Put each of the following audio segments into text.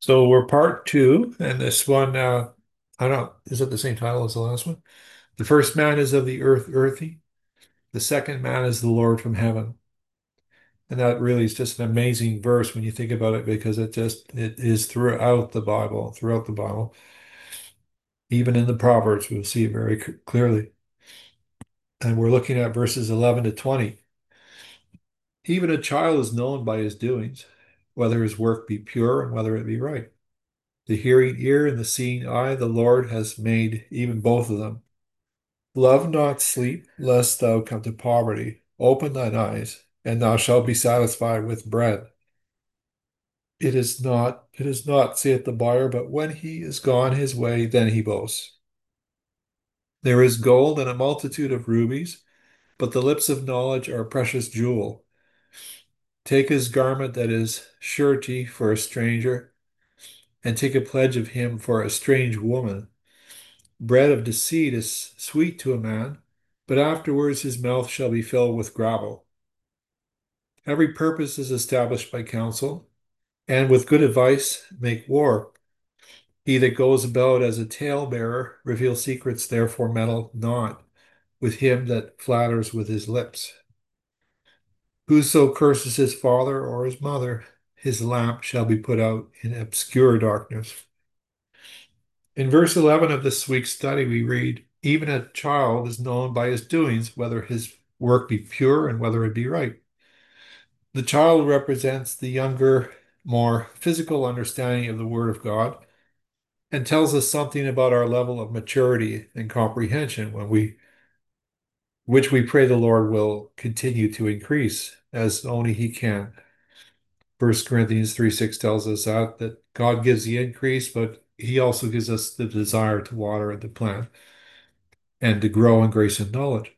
So we're part two, and this one, I don't know, is it the same title as the last one? The first man is of the earth, earthy. The second man is the Lord from heaven. And that really is just an amazing verse when you think about it, because it is throughout the Bible. Even in the Proverbs, we'll see it very clearly. And we're looking at verses 11 to 20. Even a child is known by his doings, whether his work be pure and whether it be right. The hearing ear and the seeing eye, the Lord has made even both of them. Love not sleep, lest thou come to poverty. Open thine eyes, and thou shalt be satisfied with bread. It is not, saith the buyer, but when he is gone his way, then he boasts. There is gold and a multitude of rubies, but the lips of knowledge are a precious jewel. Take his garment that is surety for a stranger, and take a pledge of him for a strange woman. Bread of deceit is sweet to a man, but afterwards his mouth shall be filled with gravel. Every purpose is established by counsel, and with good advice make war. He that goes about as a talebearer reveals secrets, therefore meddle not with him that flatters with his lips. Whoso curses his father or his mother, his lamp shall be put out in obscure darkness. In verse 11 of this week's study, we read, even a child is known by his doings, whether his work be pure and whether it be right. The child represents the younger, more physical understanding of the Word of God and tells us something about our level of maturity and comprehension which we pray the Lord will continue to increase as only He can. 1 Corinthians 3:6 tells us that God gives the increase, but He also gives us the desire to water and to plant and to grow in grace and knowledge.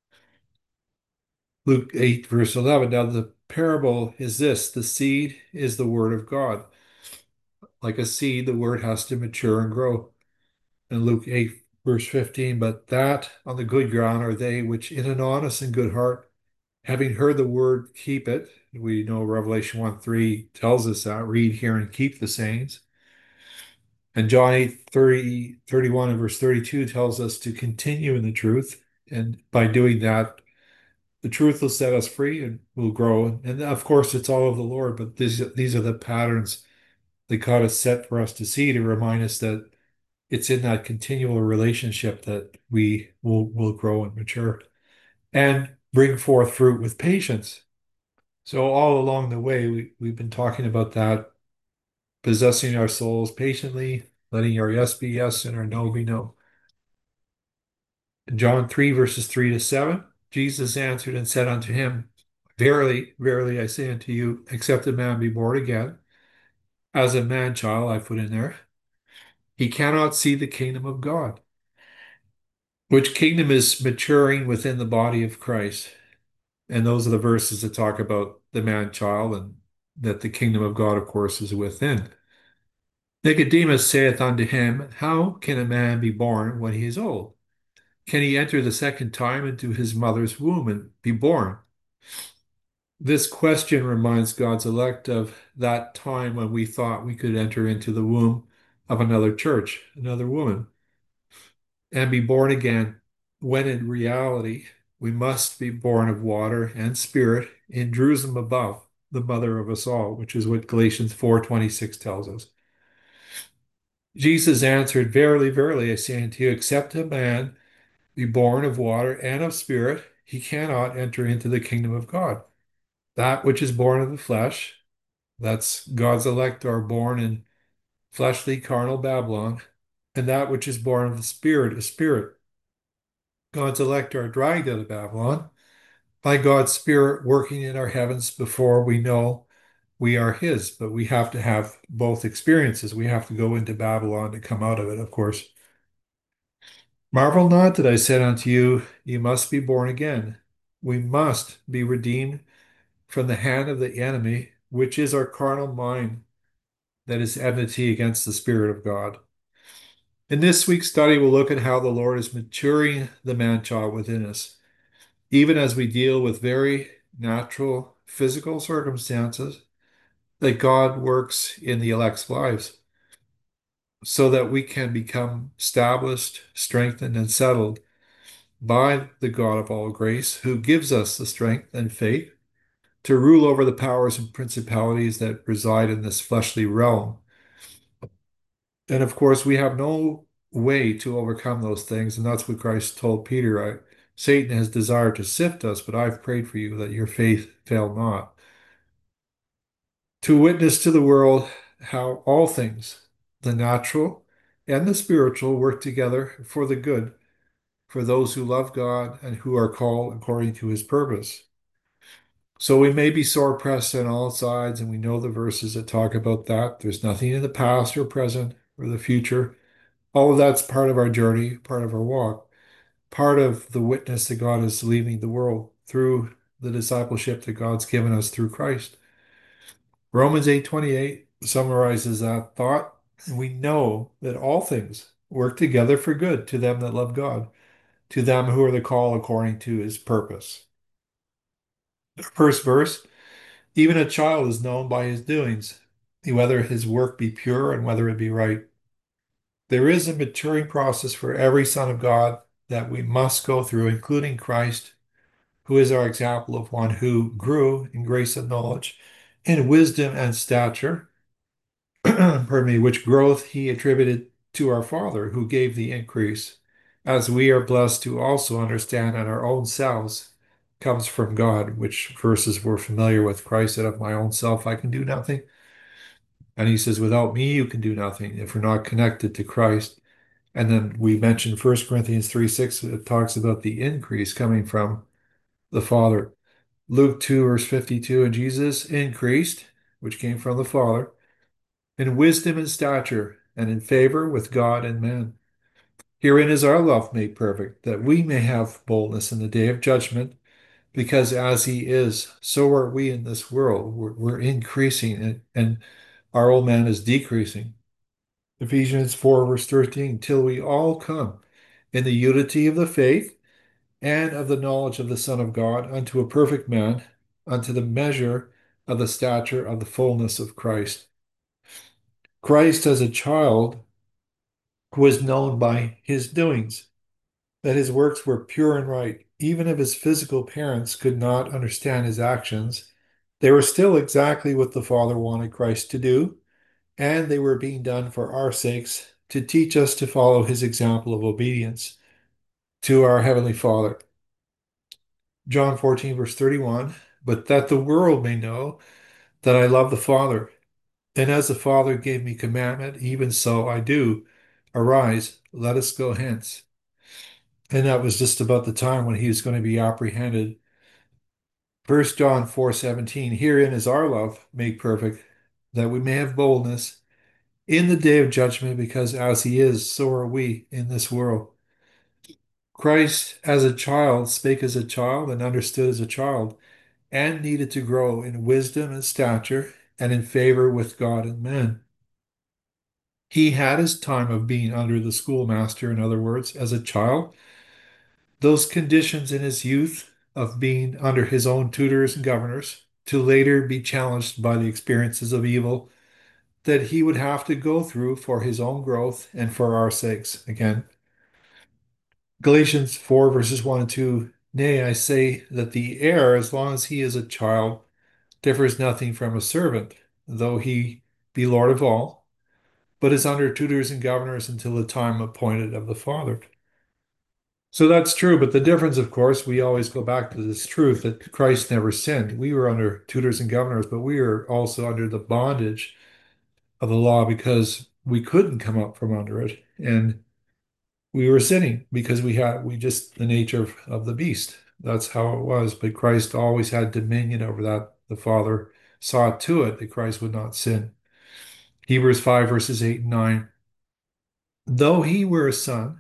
Luke 8, verse 11. Now, the parable is this: the seed is the word of God. Like a seed, the word has to mature and grow. In Luke 8, verse 15, but that on the good ground are they which in an honest and good heart, having heard the word, keep it. We know Revelation 1:3 tells us that, read, hear, and keep the sayings. And John 8:30, 31 and verse 32 tells us to continue in the truth. And by doing that, the truth will set us free and we'll grow. And of course, it's all of the Lord, but these are the patterns that God has set for us to see to remind us that it's in that continual relationship that we will grow and mature and bring forth fruit with patience. So all along the way, we've been talking about that, possessing our souls patiently, letting our yes be yes and our no be no. In John 3, verses 3 to 7, Jesus answered and said unto him, verily, verily, I say unto you, except a man be born again, as a man child, I put in there, he cannot see the kingdom of God. Which kingdom is maturing within the body of Christ? And those are the verses that talk about the man child and that the kingdom of God, of course, is within. Nicodemus saith unto him, how can a man be born when he is old? Can he enter the second time into his mother's womb and be born? This question reminds God's elect of that time when we thought we could enter into the womb of another church, another woman, and be born again, when in reality we must be born of water and spirit in Jerusalem above, the mother of us all, which is what Galatians 4:26 tells us. Jesus answered, verily, verily, I say unto you, except a man be born of water and of spirit, he cannot enter into the kingdom of God. That which is born of the flesh, that's God's elect, are born in fleshly carnal Babylon, and that which is born of the spirit is spirit. God's elect are dragged out of Babylon by God's Spirit working in our heavens before we know we are His. But we have to have both experiences. We have to go into Babylon to come out of it, of course. Marvel not that I said unto you, you must be born again. We must be redeemed from the hand of the enemy, which is our carnal mind that is enmity against the Spirit of God. In this week's study, we'll look at how the Lord is maturing the man-child within us, even as we deal with very natural physical circumstances that God works in the elect's lives so that we can become established, strengthened, and settled by the God of all grace, who gives us the strength and faith to rule over the powers and principalities that reside in this fleshly realm. And of course, we have no way to overcome those things. And that's what Christ told Peter. Satan has desired to sift us, but I've prayed for you that your faith fail not. To witness to the world how all things, the natural and the spiritual, work together for the good for those who love God and who are called according to his purpose. So we may be sore pressed on all sides, and we know the verses that talk about that. There's nothing in the past or present or the future. All of that's part of our journey, part of our walk, part of the witness that God is leaving the world through the discipleship that God's given us through Christ. Romans 8:28 summarizes that thought. We know that all things work together for good to them that love God, to them who are the called according to his purpose. The first verse, even a child is known by his doings, whether his work be pure and whether it be right. There is a maturing process for every son of God that we must go through, including Christ, who is our example of one who grew in grace and knowledge, in wisdom and stature, pardon me, which growth he attributed to our Father, who gave the increase, as we are blessed to also understand that our own selves comes from God, which verses we're familiar with. Christ said, of my own self I can do nothing. And he says, without me you can do nothing if we're not connected to Christ. And then we mentioned 1 Corinthians 3:6. It talks about the increase coming from the Father. Luke 2, verse 52, and Jesus increased, which came from the Father, in wisdom and stature, and in favor with God and men. Herein is our love made perfect, that we may have boldness in the day of judgment, because as he is, so are we in this world. We're increasing, and our old man is decreasing. Ephesians 4, verse 13, till we all come in the unity of the faith and of the knowledge of the Son of God, unto a perfect man, unto the measure of the stature of the fullness of Christ. Christ as a child was known by his doings, that his works were pure and right. Even if his physical parents could not understand his actions, they were still exactly what the Father wanted Christ to do, and they were being done for our sakes to teach us to follow his example of obedience to our Heavenly Father. John 14, verse 31, but that the world may know that I love the Father, and as the Father gave me commandment, even so I do. Arise, let us go hence. And that was just about the time when he was going to be apprehended. 1 John 4:17, herein is our love made perfect, that we may have boldness in the day of judgment, because as he is, so are we in this world. Christ, as a child, spake as a child and understood as a child, and needed to grow in wisdom and stature and in favor with God and men. He had his time of being under the schoolmaster, in other words, as a child. Those conditions in his youth of being under his own tutors and governors, to later be challenged by the experiences of evil that he would have to go through for his own growth and for our sakes. Again, Galatians 4, verses 1 and 2. Nay, I say that the heir, as long as he is a child, differs nothing from a servant, though he be Lord of all, but is under tutors and governors until the time appointed of the Father. So that's true, but the difference, of course, we always go back to this truth that Christ never sinned. We were under tutors and governors, but we were also under the bondage of the law because we couldn't come up from under it. And we were sinning because we just, the nature of the beast. That's how it was. But Christ always had dominion over that. The Father saw to it that Christ would not sin. Hebrews 5, verses 8 and 9. Though he were a son,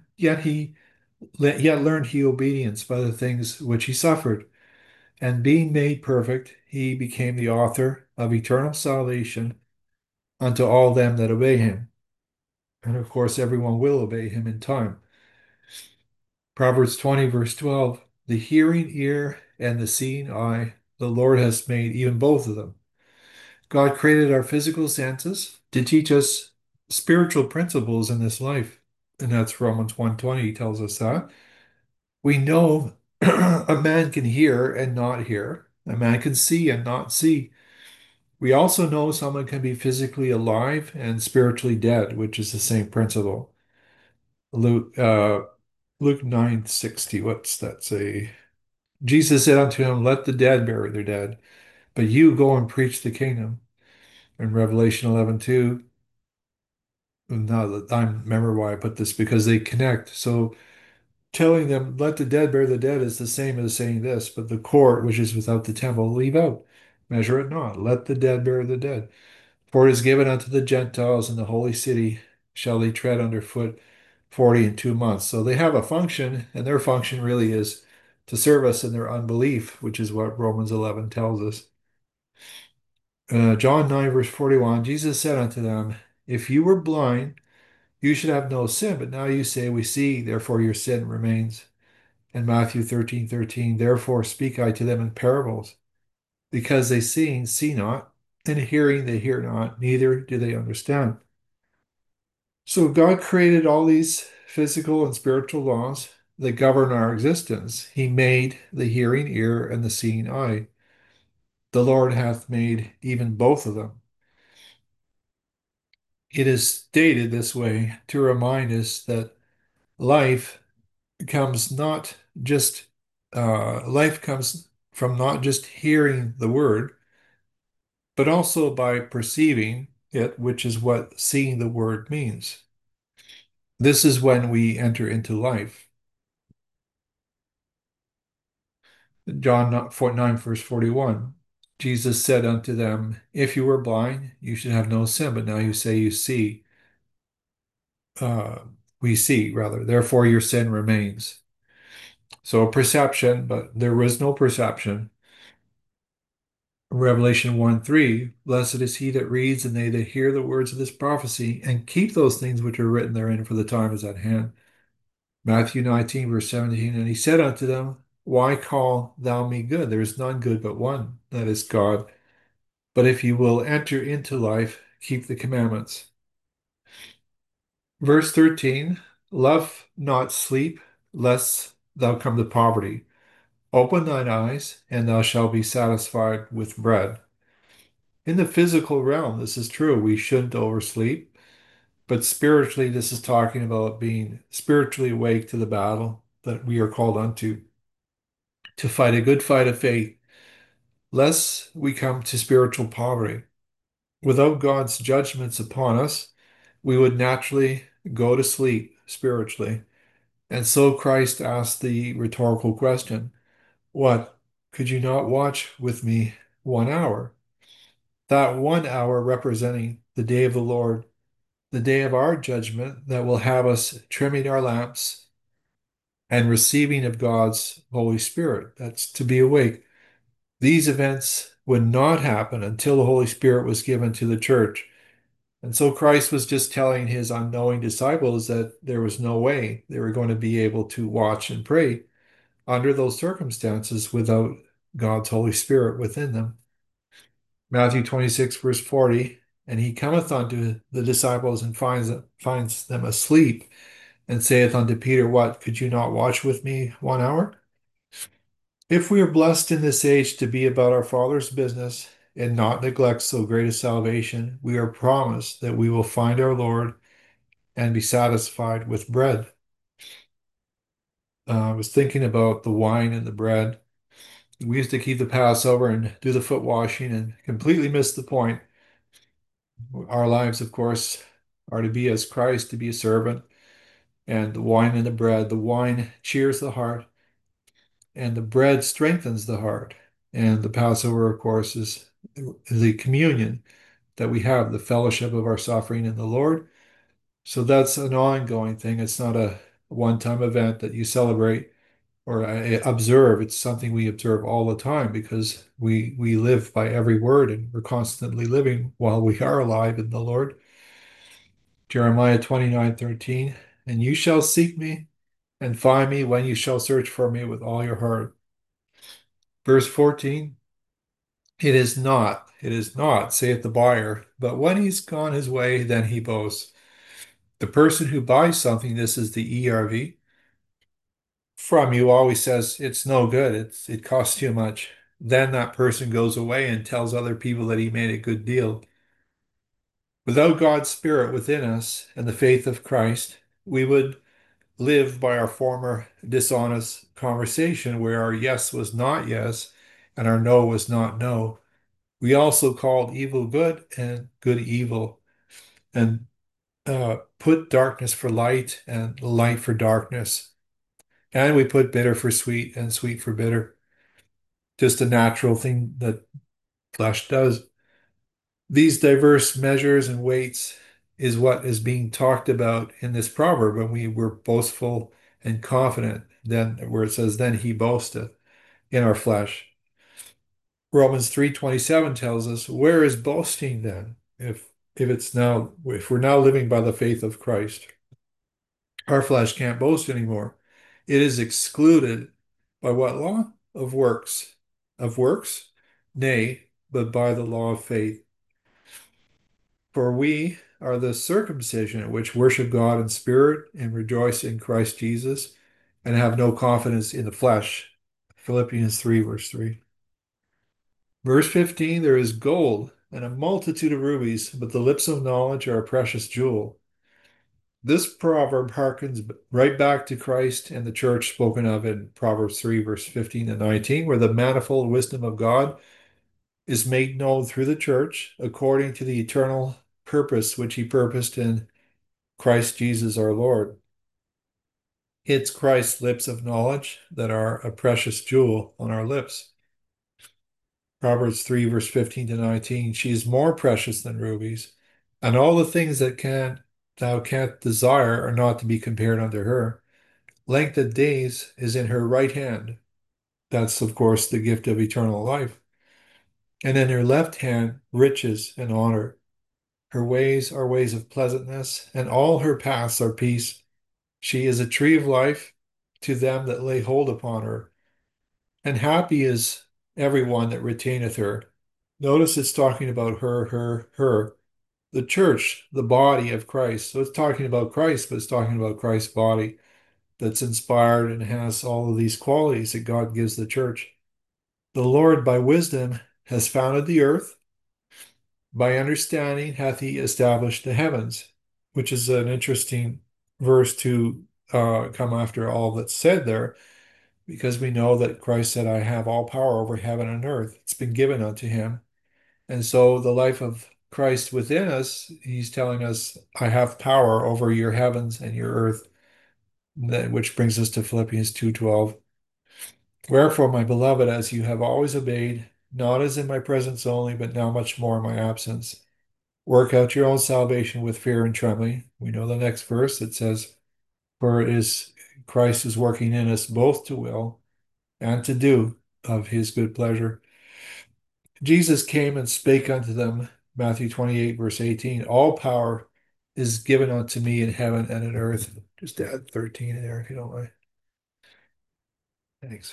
yet learned he obedience by the things which he suffered. And being made perfect, he became the author of eternal salvation unto all them that obey him. And of course, everyone will obey him in time. Proverbs 20, verse 12, the hearing ear and the seeing eye, the Lord has made even both of them. God created our physical senses to teach us spiritual principles in this life. And that's Romans 1:20 tells us that. We know a man can hear and not hear. A man can see and not see. We also know someone can be physically alive and spiritually dead, which is the same principle. Luke 9:60, what's that say? Jesus said unto him, let the dead bury their dead, but you go and preach the kingdom. In Revelation 11:2, now that I remember why I put this, because they connect. So telling them, let the dead bury the dead is the same as saying this, but the court which is without the temple leave out. Measure it not. Let the dead bury the dead. For it is given unto the Gentiles in the holy city shall they tread underfoot 40 and 2 months. So they have a function, and their function really is to serve us in their unbelief, which is what Romans 11 tells us. John 9, verse 41, Jesus said unto them, if you were blind, you should have no sin, but now you say, we see, therefore your sin remains. And Matthew 13:13, therefore speak I to them in parables, because they seeing see not, and hearing they hear not, neither do they understand. So God created all these physical and spiritual laws that govern our existence. He made the hearing ear and the seeing eye. The Lord hath made even both of them. It is stated this way to remind us that life comes not just life comes from not just hearing the word, but also by perceiving it, which is what seeing the word means. This is when we enter into life. John 9, verse 41. Jesus said unto them, if you were blind, you should have no sin, but now you say you see. Uh, we see, rather. Therefore, your sin remains. So perception, but there was no perception. Revelation 1:3, blessed is he that reads and they that hear the words of this prophecy and keep those things which are written therein, for the time is at hand. Matthew 19, verse 17, and he said unto them, why call thou me good? There is none good but one, that is God. But if you will enter into life, keep the commandments. Verse 13, love not sleep, lest thou come to poverty. Open thine eyes, and thou shalt be satisfied with bread. In the physical realm, this is true. We shouldn't oversleep. But spiritually, this is talking about being spiritually awake to the battle that we are called unto, to fight a good fight of faith, lest we come to spiritual poverty. Without God's judgments upon us, we would naturally go to sleep spiritually. And so Christ asked the rhetorical question, what? Could you not watch with me 1 hour? That 1 hour representing the day of the Lord, the day of our judgment that will have us trimming our lamps and receiving of God's Holy Spirit. That's to be awake. These events would not happen until the Holy Spirit was given to the church. And so Christ was just telling his unknowing disciples that there was no way they were going to be able to watch and pray under those circumstances without God's Holy Spirit within them. Matthew 26, verse 40, and he cometh unto the disciples and finds them asleep, and saith unto Peter, what, could you not watch with me 1 hour? If we are blessed in this age to be about our Father's business and not neglect so great a salvation, we are promised that we will find our Lord and be satisfied with bread. I was thinking about the wine and the bread. We used to keep the Passover and do the foot washing and completely miss the point. Our lives, of course, are to be as Christ, to be a servant, and the wine and the bread. The wine cheers the heart, and the bread strengthens the heart. And the Passover, of course, is the communion that we have, the fellowship of our suffering in the Lord. So that's an ongoing thing. It's not a one-time event that you celebrate or observe. It's something we observe all the time because we live by every word and we're constantly living while we are alive in the Lord. Jeremiah 29:13, and you shall seek me and find me when you shall search for me with all your heart. Verse 14, It is not. It is not, saith the buyer. But when he's gone his way, then he boasts. The person who buys something, this is the ERV, from you always says it's no good. It costs too much. Then that person goes away and tells other people that he made a good deal. Without God's Spirit within us and the faith of Christ, we would live by our former dishonest conversation where our yes was not yes and our no was not no. We also called evil good and good evil, and put darkness for light and light for darkness. And we put bitter for sweet and sweet for bitter. Just a natural thing that flesh does. These diverse measures and weights is what is being talked about in this proverb when we were boastful and confident, then where it says, then he boasteth in our flesh. Romans 3:27 tells us, where is boasting then? If we're now living by the faith of Christ, our flesh can't boast anymore. It is excluded by what law? Of works. Of works? Nay, but by the law of faith. For we are the circumcision which worship God in spirit and rejoice in Christ Jesus and have no confidence in the flesh. Philippians 3, verse 3. Verse 15, there is gold and a multitude of rubies, but the lips of knowledge are a precious jewel. This proverb harkens right back to Christ and the church spoken of in Proverbs 3, verse 15 and 19, where the manifold wisdom of God is made known through the church according to the eternal purpose which he purposed in Christ Jesus our Lord. It's Christ's lips of knowledge that are a precious jewel on our lips. Proverbs 3, verse 15 to 19, she is more precious than rubies, and all the things that thou canst desire are not to be compared unto her. Length of days is in her right hand. That's, of course, the gift of eternal life. And in her left hand, riches and honor. Her ways are ways of pleasantness, and all her paths are peace. She is a tree of life to them that lay hold upon her. And happy is everyone that retaineth her. Notice it's talking about her, her, her. The church, the body of Christ. So it's talking about Christ, but it's talking about Christ's body that's inspired and has all of these qualities that God gives the church. The Lord, by wisdom, has founded the earth. By understanding hath he established the heavens, which is an interesting verse to come after all that's said there, because we know that Christ said, I have all power over heaven and earth. It's been given unto him. And so the life of Christ within us, he's telling us, I have power over your heavens and your earth, which brings us to Philippians 2:12. Wherefore, my beloved, as you have always obeyed, not as in my presence only, but now much more in my absence, work out your own salvation with fear and trembling. We know the next verse that says, for it is Christ is working in us both to will and to do of his good pleasure. Jesus came and spake unto them, Matthew 28, verse 18, all power is given unto me in heaven and in earth. Just add 13 in there if you don't mind. Thanks.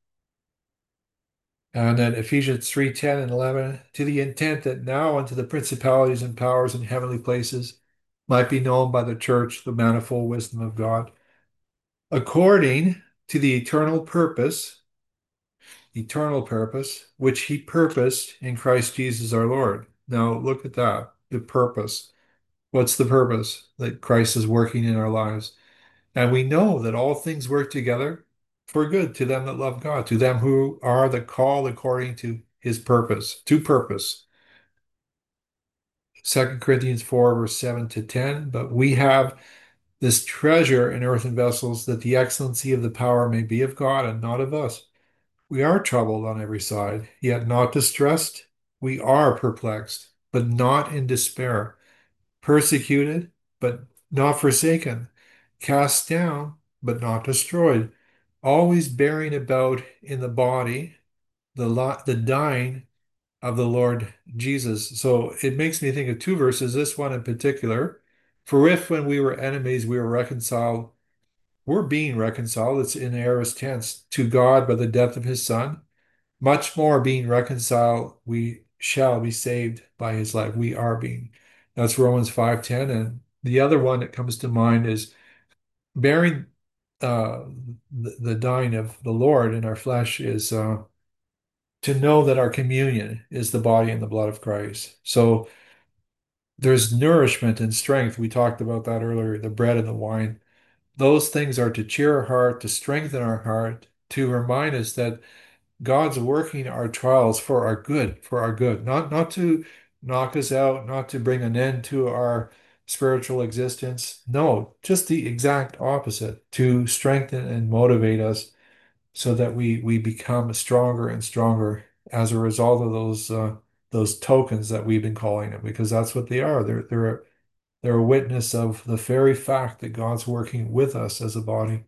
And then Ephesians 3:10 and 11, to the intent that now unto the principalities and powers in heavenly places might be known by the church the manifold wisdom of God, according to the eternal purpose, which he purposed in Christ Jesus our Lord. Now look at that, the purpose. What's the purpose? That Christ is working in our lives. And we know that all things work together for good to them that love God, to them who are the called according to his purpose, to purpose. 2 Corinthians 4, verse 7 to 10. But we have this treasure in earthen vessels, that the excellency of the power may be of God and not of us. We are troubled on every side, yet not distressed. We are perplexed, but not in despair, persecuted, but not forsaken, cast down, but not destroyed, always bearing about in the body the dying of the Lord Jesus. So it makes me think of two verses, this one in particular. For if when we were enemies, we were reconciled, we're being reconciled, it's in aorist tense, to God by the death of his Son, Much more being reconciled, we shall be saved by his life. We are being. That's Romans 5:10. And the other one that comes to mind is bearing uh, the dying of the Lord in our flesh is to know that our communion is the body and the blood of Christ. So there's nourishment and strength. We talked about that earlier, the bread and the wine. Those things are to cheer our heart, to strengthen our heart, to remind us that God's working our trials for our good, not to knock us out, not to bring an end to our spiritual existence. No, just the exact opposite, to strengthen and motivate us so that we become stronger and stronger as a result of those tokens that we've been calling them, because that's what they are. They're a witness of the very fact that God's working with us as a body.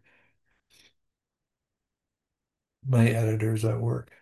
My editor's at work.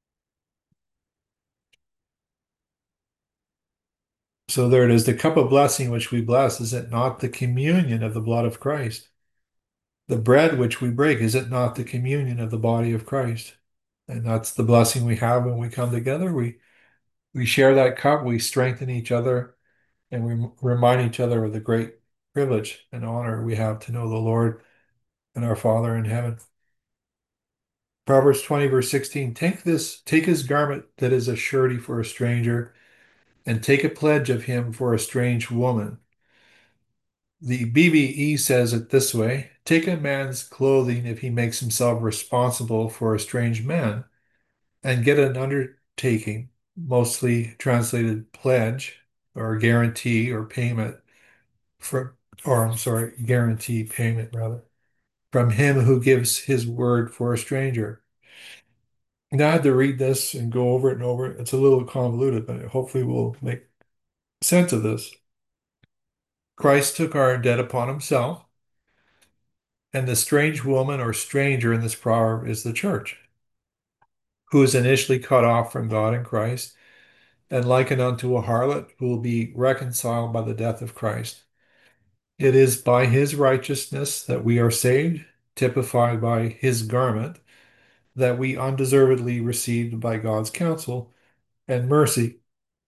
So there it is. The cup of blessing which we bless, is it not the communion of the blood of Christ? The bread which we break, is it not the communion of the body of Christ? And that's the blessing we have when we come together. We share that cup, we strengthen each other, and we remind each other of the great privilege and honor we have to know the Lord and our Father in heaven. Proverbs 20, verse 16, take his garment that is a surety for a stranger, and take a pledge of him for a strange woman. The BBE says it this way: take a man's clothing if he makes himself responsible for a strange man, and get an undertaking, mostly translated pledge or guarantee or payment from, or I'm sorry, guarantee payment rather, from him who gives his word for a stranger. Now I had to read this and go over it and over it. It's a little convoluted, but hopefully we'll make sense of this. Christ took our debt upon himself, and the strange woman or stranger in this proverb is the church, who is initially cut off from God in Christ and likened unto a harlot who will be reconciled by the death of Christ. It is by his righteousness that we are saved, typified by his garment, that we undeservedly received by God's counsel and mercy.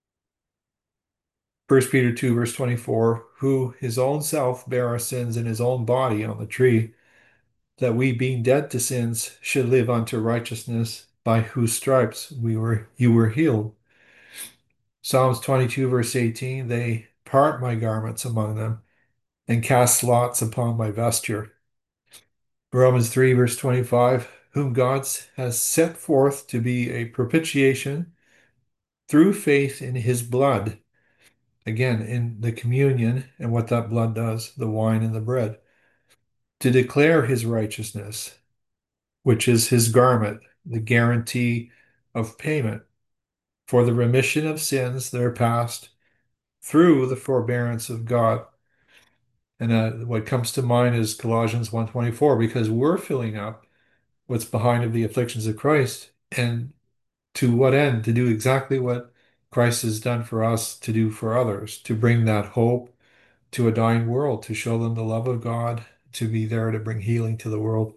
1 Peter 2, verse 24, who his own self bare our sins in his own body on the tree, that we, being dead to sins, should live unto righteousness, by whose stripes you were healed. Psalms 22, verse 18, they part my garments among them, and cast lots upon my vesture. Romans 3, verse 25, whom God has set forth to be a propitiation through faith in his blood. Again, in the communion and what that blood does, the wine and the bread, to declare his righteousness, which is his garment, the guarantee of payment for the remission of sins that are past through the forbearance of God. And what comes to mind is Colossians 1:24, because we're filling up what's behind of the afflictions of Christ. And to what end? To do exactly what Christ has done for us, to do for others, to bring that hope to a dying world, to show them the love of God, to be there to bring healing to the world.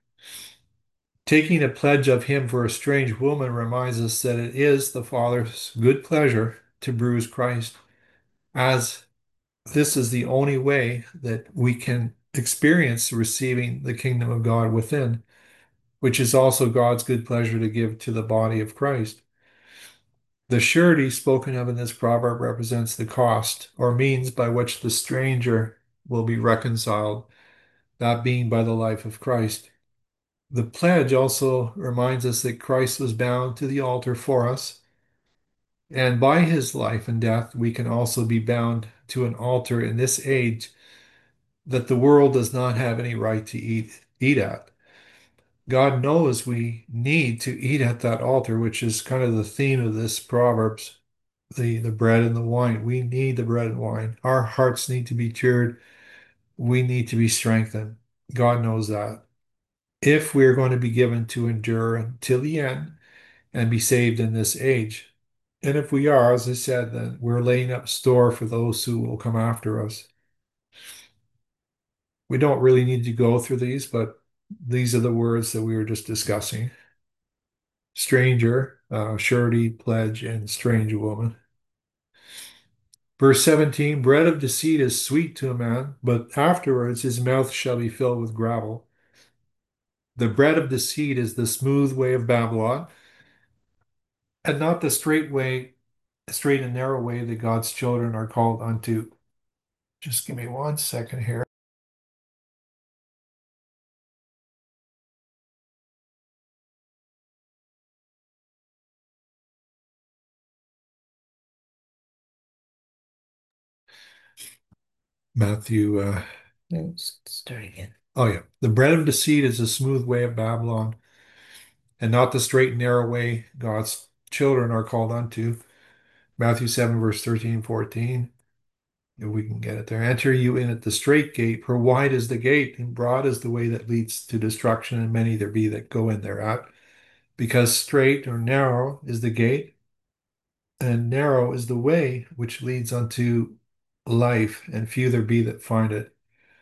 Taking a pledge of him for a strange woman reminds us that it is the Father's good pleasure to bruise Christ, as this is the only way that we can experience receiving the kingdom of God within, which is also God's good pleasure to give to the body of Christ. The surety spoken of in this proverb represents the cost or means by which the stranger will be reconciled, that being by the life of Christ. The pledge also reminds us that Christ was bound to the altar for us, and by his life and death, we can also be bound to an altar in this age that the world does not have any right to eat at. God knows we need to eat at that altar, which is kind of the theme of this Proverbs, the bread and the wine. We need the bread and wine. Our hearts need to be cheered. We need to be strengthened. God knows that. If we're going to be given to endure until the end and be saved in this age. And if we are, as I said, then we're laying up store for those who will come after us. We don't really need to go through these, but these are the words that we were just discussing. stranger, surety, pledge, and strange woman. Verse 17, bread of deceit is sweet to a man, but afterwards his mouth shall be filled with gravel. The bread of deceit is the smooth way of Babylon, and not the straight way, straight and narrow way that God's children are called unto. Just give me 1 second here. Matthew, No, start again. oh yeah. The bread of deceit is the smooth way of Babylon, and not the straight and narrow way God's children are called unto. Matthew 7, verse 13, 14. If we can get it there. Enter you in at the straight gate, for wide is the gate, and broad is the way that leads to destruction, and many there be that go in thereat. Because straight or narrow is the gate, and narrow is the way which leads unto life, and few there be that find it.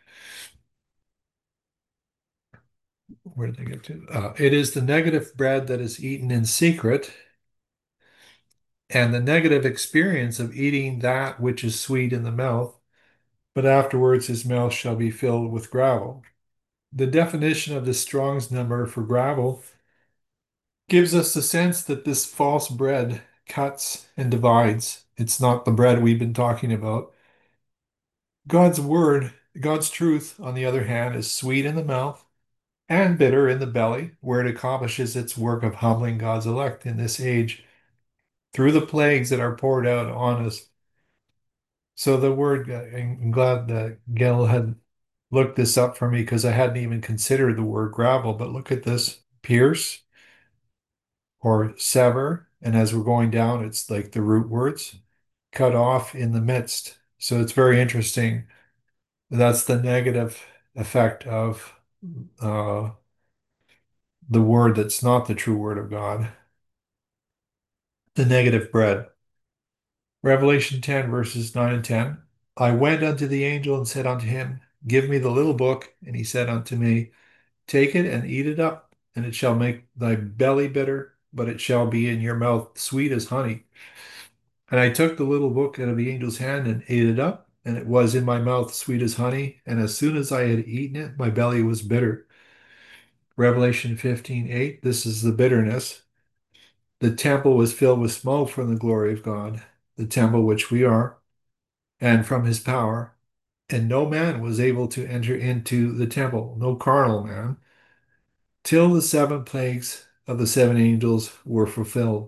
Where did they get to? It is the negative bread that is eaten in secret, and the negative experience of eating that which is sweet in the mouth, but afterwards his mouth shall be filled with gravel. The definition of the Strong's number for gravel gives us the sense that this false bread cuts and divides. It's not the bread we've been talking about. God's word, God's truth, on the other hand, is sweet in the mouth and bitter in the belly, where it accomplishes its work of humbling God's elect in this age through the plagues that are poured out on us. So the word, I'm glad that Gail had looked this up for me because I hadn't even considered the word gravel, but look at this, pierce or sever. And as we're going down, it's like the root words, cut off in the midst. So it's very interesting. That's the negative effect of uh, the word that's not the true word of God, the negative bread. Revelation 10, verses 9 and 10. I went unto the angel and said unto him, give me the little book. And he said unto me, take it and eat it up, and it shall make thy belly bitter, but it shall be in your mouth sweet as honey. And I took the little book out of the angel's hand and ate it up, and it was in my mouth sweet as honey. And as soon as I had eaten it, my belly was bitter. Revelation 15:8. This is the bitterness. The temple was filled with smoke from the glory of God, the temple which we are, and from his power. And no man was able to enter into the temple, no carnal man, till the seven plagues of the seven angels were fulfilled.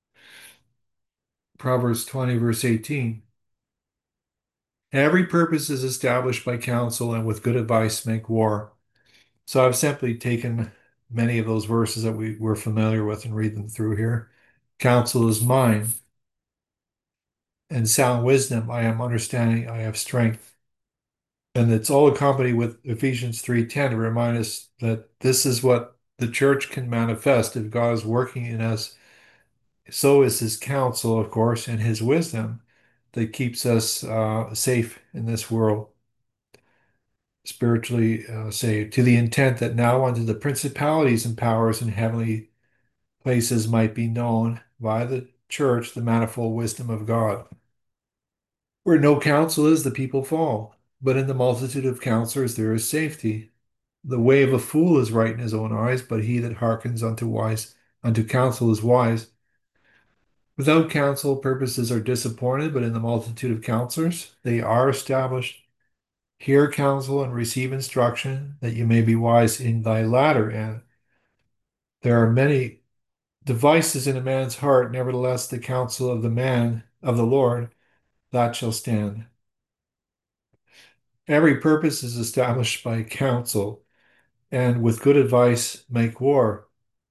Proverbs 20, verse 18. Every purpose is established by counsel, and with good advice make war. So I've simply taken many of those verses that we were familiar with and read them through here. Counsel is mine, and sound wisdom I am understanding, I have strength. And it's all accompanied with Ephesians 3:10 to remind us that this is what the church can manifest if God is working in us. So is his counsel, of course, and his wisdom that keeps us safe in this world, spiritually saved, to the intent that now unto the principalities and powers in heavenly places might be known by the church the manifold wisdom of God. Where no counsel is, the people fall, but in the multitude of counselors there is safety. The way of a fool is right in his own eyes, but he that hearkens unto counsel is wise. Without counsel, purposes are disappointed, but in the multitude of counselors, they are established. Hear counsel and receive instruction, that you may be wise in thy latter end. There are many devices in a man's heart, nevertheless, the counsel of the man of the Lord, that shall stand. Every purpose is established by counsel, and with good advice make war.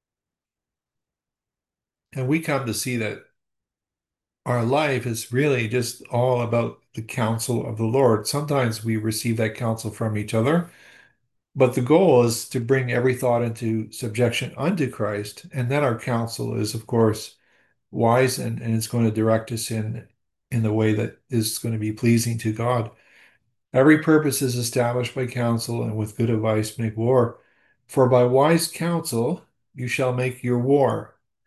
And we come to see that our life is really just all about the counsel of the Lord. Sometimes we receive that counsel from each other, but the goal is to bring every thought into subjection unto Christ. And then our counsel is, of course, wise and it's going to direct us in the way that is going to be pleasing to God. Every purpose is established by counsel, and with good advice make war. For by wise counsel you shall make your war.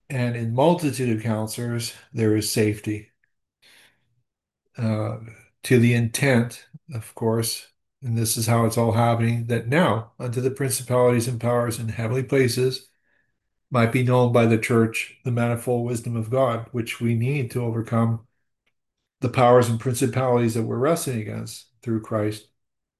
And in multitude of counselors, there is safety. Uh, to the intent, of course, and this is how it's all happening, that now unto the principalities and powers in heavenly places might be known by the church the manifold wisdom of God, which we need to overcome the powers and principalities that we're wrestling against through Christ.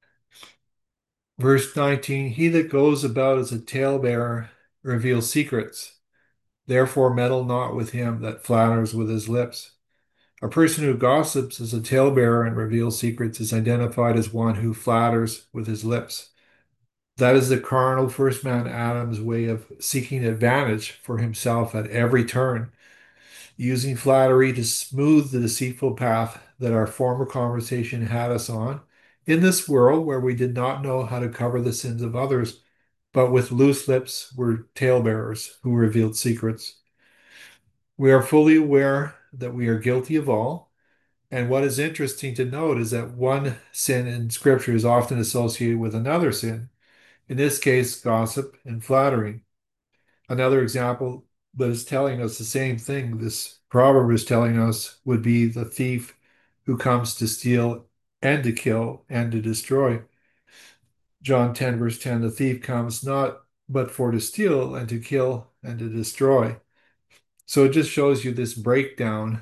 Verse 19, he that goes about as a talebearer reveals secrets. Therefore, meddle not with him that flatters with his lips. A person who gossips as a talebearer and reveals secrets is identified as one who flatters with his lips. That is the carnal first man Adam's way of seeking advantage for himself at every turn, using flattery to smooth the deceitful path that our former conversation had us on in this world where we did not know how to cover the sins of others, but with loose lips were talebearers who revealed secrets. We are fully aware that we are guilty of all. And what is interesting to note is that one sin in Scripture is often associated with another sin, in this case, gossip and flattering. Another example that is telling us the same thing this proverb is telling us would be the thief who comes to steal and to kill and to destroy. John 10, verse 10, the thief comes not but for to steal and to kill and to destroy. So it just shows you this breakdown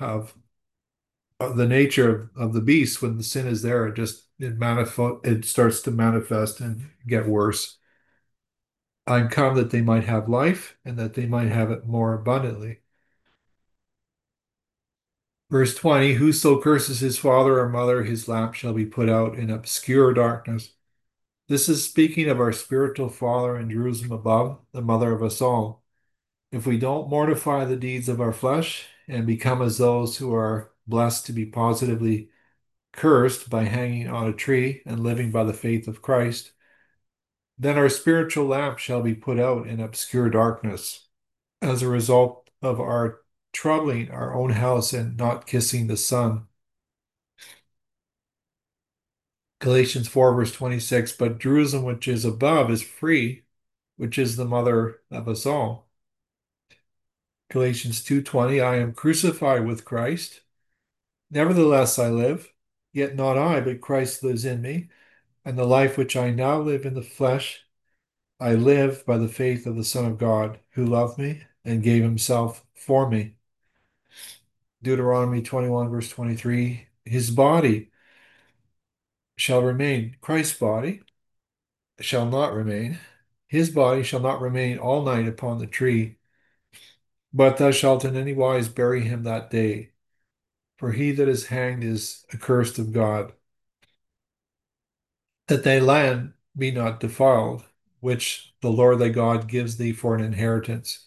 of the nature of the beast. When the sin is there, it starts to manifest and get worse. I'm come that they might have life and that they might have it more abundantly. Verse 20, whoso curses his father or mother, his lamp shall be put out in obscure darkness. This is speaking of our spiritual father in Jerusalem above, the mother of us all. If we don't mortify the deeds of our flesh and become as those who are blessed to be positively cursed by hanging on a tree and living by the faith of Christ, then our spiritual lamp shall be put out in obscure darkness as a result of our troubling our own house and not kissing the sun. Galatians 4, verse 26, but Jerusalem which is above is free, which is the mother of us all. Galatians 2:20, I am crucified with Christ. Nevertheless I live, yet not I, but Christ lives in me. And the life which I now live in the flesh, I live by the faith of the Son of God, who loved me and gave himself for me. Deuteronomy 21, verse 23, his body shall remain, Christ's body shall not remain. His body shall not remain all night upon the tree, but thou shalt in any wise bury him that day. For he that is hanged is accursed of God, that thy land be not defiled, which the Lord thy God gives thee for an inheritance.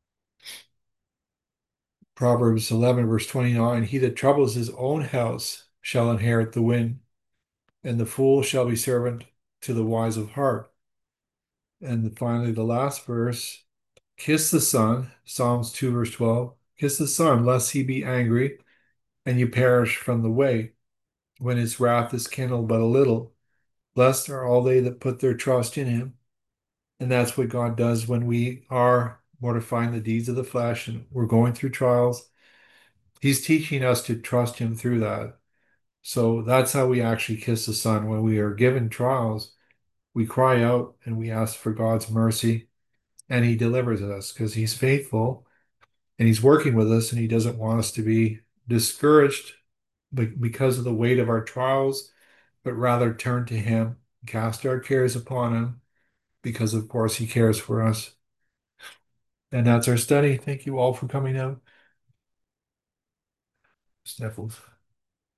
Proverbs 11, verse 29, he that troubles his own house shall inherit the wind, and the fool shall be servant to the wise of heart. And finally, the last verse, kiss the Son, Psalms 2, verse 12, kiss the Son, lest he be angry and you perish from the way, when his wrath is kindled but a little. Blessed are all they that put their trust in him. And that's what God does when we are mortifying the deeds of the flesh and we're going through trials. He's teaching us to trust him through that. So that's how we actually kiss the Son. When we are given trials, we cry out and we ask for God's mercy, and he delivers us because he's faithful and he's working with us and he doesn't want us to be discouraged because of the weight of our trials, but rather turn to him, cast our cares upon him, because of course he cares for us. And that's our study. Thank you all for coming out. Sniffles.